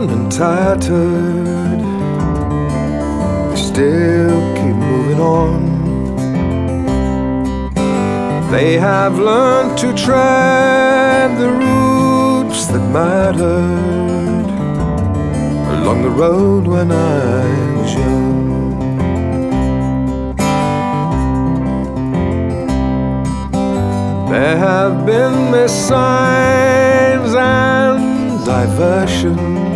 worn and tattered, they still keep moving on. They have learned to tread the routes that mattered along the road when I was young. There have been missigns and diversions,